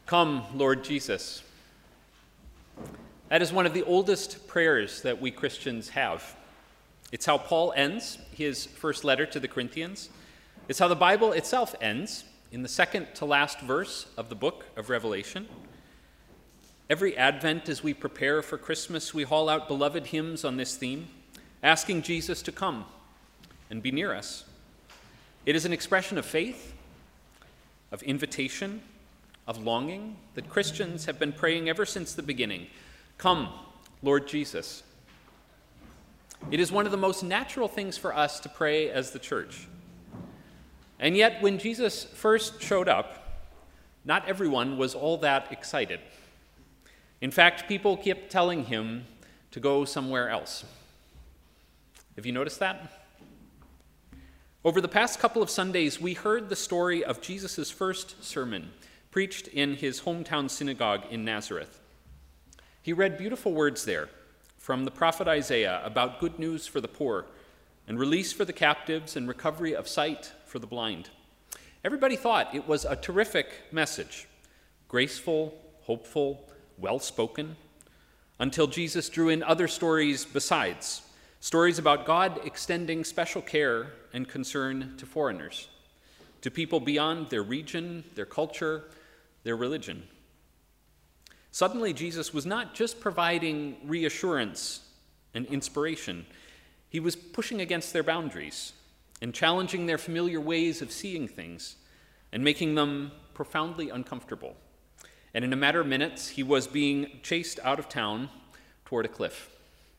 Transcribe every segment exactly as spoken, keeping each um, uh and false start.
Come, Lord Jesus. That is one of the oldest prayers that we Christians have. It's how Paul ends his first letter to the Corinthians. It's how the Bible itself ends in the second to last verse of the book of Revelation. Every Advent, as we prepare for Christmas, we haul out beloved hymns on this theme, asking Jesus to come and be near us. It is an expression of faith, of invitation, of longing that Christians have been praying ever since the beginning. Come, Lord Jesus. It is one of the most natural things for us to pray as the church. And yet, when Jesus first showed up, not everyone was all that excited. In fact, people kept telling him to go somewhere else. Have you noticed that? Over the past couple of Sundays, we heard the story of Jesus' first sermon, preached in his hometown synagogue in Nazareth. He read beautiful words there from the prophet Isaiah about good news for the poor and release for the captives and recovery of sight for the blind. Everybody thought it was a terrific message, graceful, hopeful, well-spoken, until Jesus drew in other stories besides, stories about God extending special care and concern to foreigners, to people beyond their region, their culture, their religion. Suddenly, Jesus was not just providing reassurance and inspiration. He was pushing against their boundaries and challenging their familiar ways of seeing things and making them profoundly uncomfortable. And in a matter of minutes, he was being chased out of town toward a cliff.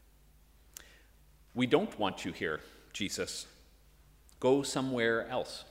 We don't want you here, Jesus. Go somewhere else.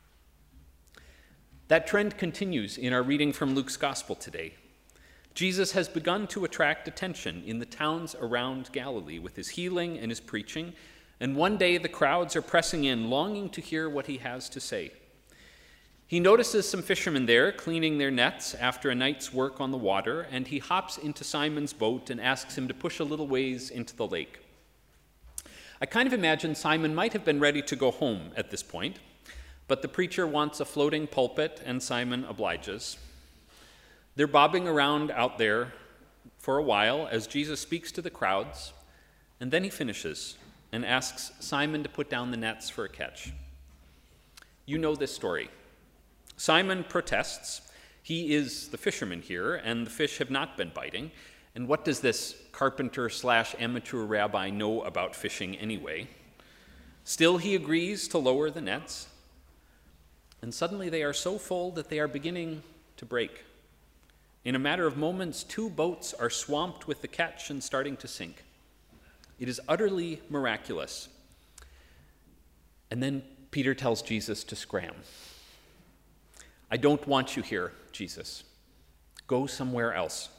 That trend continues in our reading from Luke's Gospel today. Jesus has begun to attract attention in the towns around Galilee with his healing and his preaching, and one day the crowds are pressing in, longing to hear what he has to say. He notices some fishermen there cleaning their nets after a night's work on the water, and he hops into Simon's boat and asks him to push a little ways into the lake. I kind of imagine Simon might have been ready to go home at this point, but the preacher wants a floating pulpit, and Simon obliges. They're bobbing around out there for a while as Jesus speaks to the crowds, and then he finishes and asks Simon to put down the nets for a catch. You know this story. Simon protests. He is the fisherman here, and the fish have not been biting. And what does this carpenter slash amateur rabbi know about fishing anyway? Still, he agrees to lower the nets. And suddenly they are so full that they are beginning to break. In a matter of moments, two boats are swamped with the catch and starting to sink. It is utterly miraculous. And then Peter tells Jesus to scram. I don't want you here, Jesus. Go somewhere else.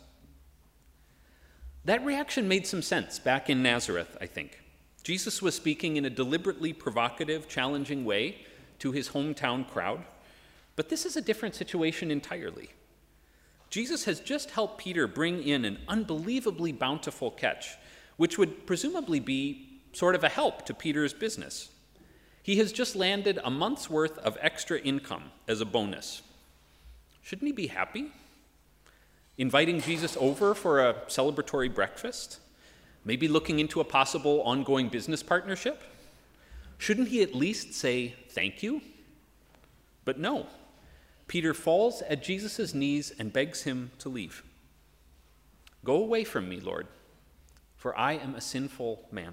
That reaction made some sense back in Nazareth, I think. Jesus was speaking in a deliberately provocative, challenging way to his hometown crowd. But this is a different situation entirely. Jesus has just helped Peter bring in an unbelievably bountiful catch, which would presumably be sort of a help to Peter's business. He has just landed a month's worth of extra income as a bonus. Shouldn't he be happy? Inviting Jesus over for a celebratory breakfast? Maybe looking into a possible ongoing business partnership? Shouldn't he at least say thank you? But no. Peter falls at Jesus' knees and begs him to leave. Go away from me, Lord, for I am a sinful man.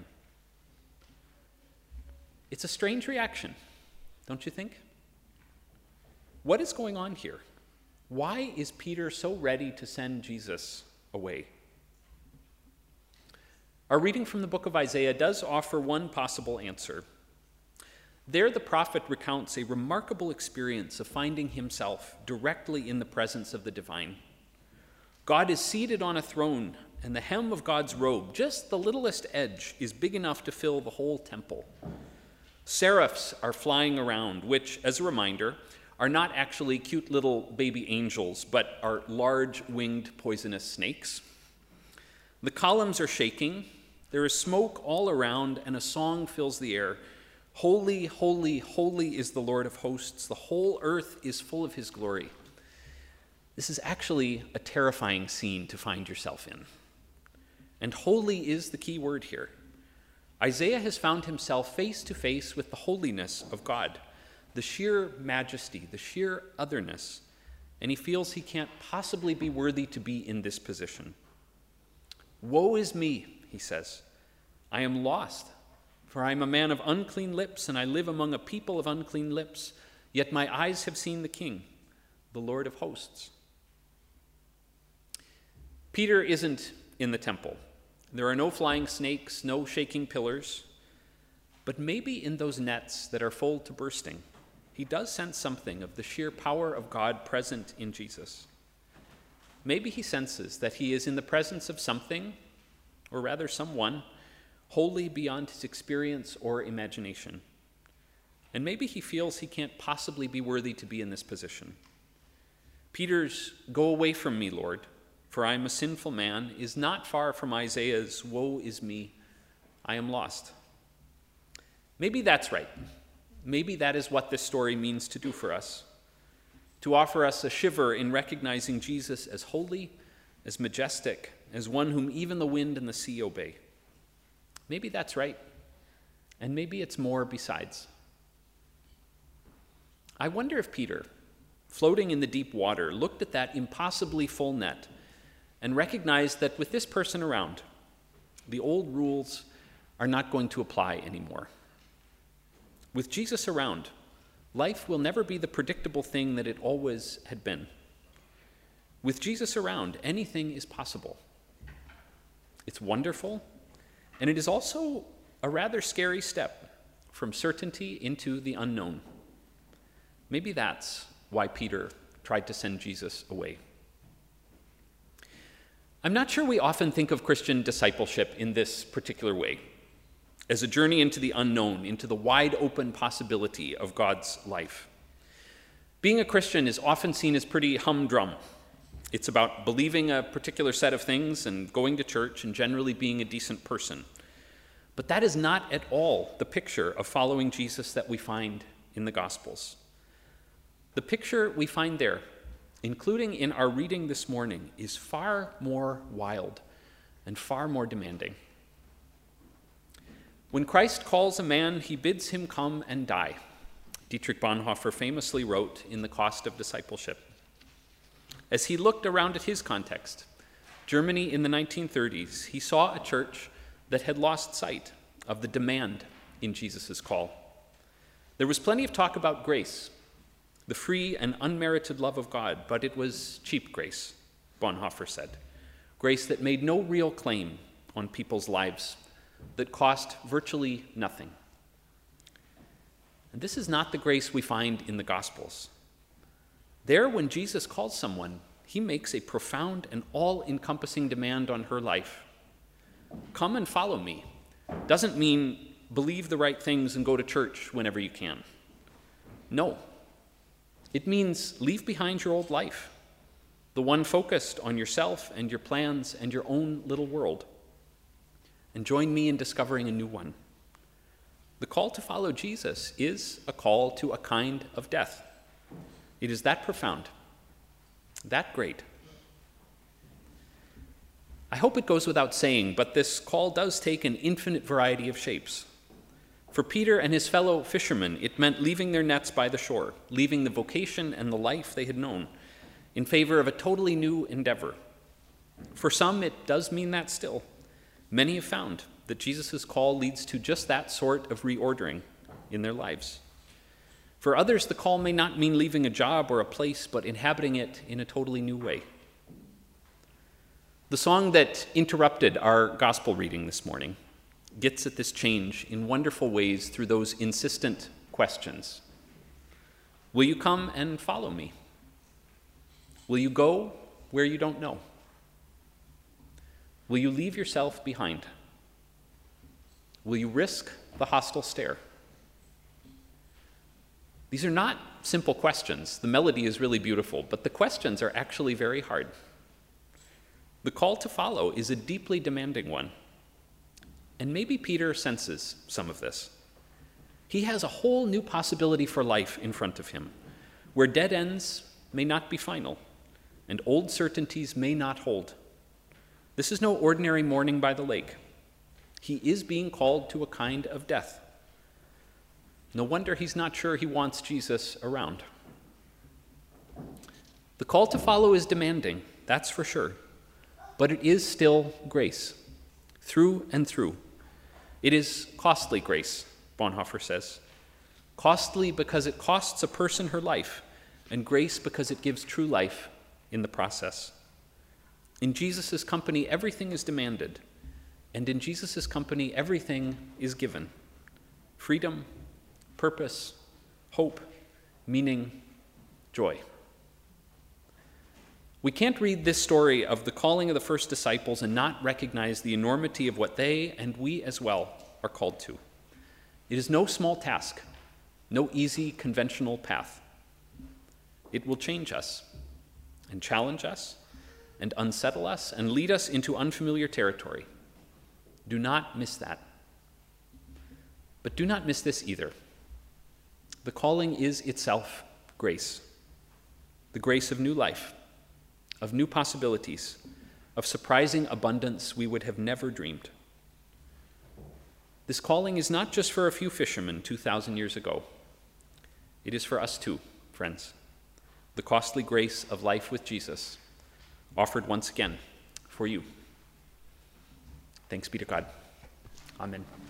It's a strange reaction, don't you think? What is going on here? Why is Peter so ready to send Jesus away? Our reading from the book of Isaiah does offer one possible answer. There, the prophet recounts a remarkable experience of finding himself directly in the presence of the divine. God is seated on a throne, and the hem of God's robe, just the littlest edge, is big enough to fill the whole temple. Seraphs are flying around, which, as a reminder, are not actually cute little baby angels, but are large winged poisonous snakes. The columns are shaking, there is smoke all around, and a song fills the air. Holy, holy, holy is the Lord of hosts. The whole earth is full of his glory. This is actually a terrifying scene to find yourself in. And holy is the key word here. Isaiah has found himself face to face with the holiness of God, the sheer majesty, the sheer otherness, and he feels he can't possibly be worthy to be in this position. Woe is me, he says. I am lost, for I am a man of unclean lips, and I live among a people of unclean lips, yet my eyes have seen the King, the Lord of hosts. Peter isn't in the temple. There are no flying snakes, no shaking pillars, but maybe in those nets that are full to bursting, he does sense something of the sheer power of God present in Jesus. Maybe he senses that he is in the presence of something, or rather someone, wholly beyond his experience or imagination. And maybe he feels he can't possibly be worthy to be in this position. Peter's "Go away from me, Lord, for I am a sinful man" is not far from Isaiah's "Woe is me, I am lost." Maybe that's right. Maybe that is what this story means to do for us, to offer us a shiver in recognizing Jesus as holy, as majestic, as one whom even the wind and the sea obey. Maybe that's right, and maybe it's more besides. I wonder if Peter, floating in the deep water, looked at that impossibly full net and recognized that with this person around, the old rules are not going to apply anymore. With Jesus around, life will never be the predictable thing that it always had been. With Jesus around, anything is possible. It's wonderful, and it is also a rather scary step from certainty into the unknown. Maybe that's why Peter tried to send Jesus away. I'm not sure we often think of Christian discipleship in this particular way, as a journey into the unknown, into the wide open possibility of God's life. Being a Christian is often seen as pretty humdrum. It's about believing a particular set of things and going to church and generally being a decent person. But that is not at all the picture of following Jesus that we find in the Gospels. The picture we find there, including in our reading this morning, is far more wild and far more demanding. When Christ calls a man, he bids him come and die, Dietrich Bonhoeffer famously wrote in The Cost of Discipleship. As he looked around at his context, Germany in the nineteen thirties, he saw a church that had lost sight of the demand in Jesus' call. There was plenty of talk about grace, the free and unmerited love of God, but it was cheap grace, Bonhoeffer said. Grace that made no real claim on people's lives, that cost virtually nothing. And this is not the grace we find in the Gospels. There, when Jesus calls someone, he makes a profound and all-encompassing demand on her life. Come and follow me doesn't mean believe the right things and go to church whenever you can. No. It means leave behind your old life, the one focused on yourself and your plans and your own little world, and join me in discovering a new one. The call to follow Jesus is a call to a kind of death. It is that profound, that great. I hope it goes without saying, but this call does take an infinite variety of shapes. For Peter and his fellow fishermen, it meant leaving their nets by the shore, leaving the vocation and the life they had known, in favor of a totally new endeavor. For some, it does mean that still. Many have found that Jesus' call leads to just that sort of reordering in their lives. For others, the call may not mean leaving a job or a place, but inhabiting it in a totally new way. The song that interrupted our gospel reading this morning gets at this change in wonderful ways through those insistent questions. Will you come and follow me? Will you go where you don't know? Will you leave yourself behind? Will you risk the hostile stare? These are not simple questions. The melody is really beautiful, but the questions are actually very hard. The call to follow is a deeply demanding one. And maybe Peter senses some of this. He has a whole new possibility for life in front of him, where dead ends may not be final, and old certainties may not hold. This is no ordinary morning by the lake. He is being called to a kind of death. No wonder he's not sure he wants Jesus around. The call to follow is demanding, that's for sure, but it is still grace, through and through. It is costly grace, Bonhoeffer says. Costly because it costs a person her life, and grace because it gives true life in the process. In Jesus' company, everything is demanded, and in Jesus' company, everything is given. Freedom, purpose, hope, meaning, joy. We can't read this story of the calling of the first disciples and not recognize the enormity of what they, and we as well, are called to. It is no small task, no easy, conventional path. It will change us and challenge us and unsettle us and lead us into unfamiliar territory. Do not miss that. But do not miss this either. The calling is itself grace, the grace of new life, of new possibilities, of surprising abundance we would have never dreamed. This calling is not just for a few fishermen two thousand years ago. It is for us too, friends. The costly grace of life with Jesus, offered once again for you. Thanks be to God. Amen.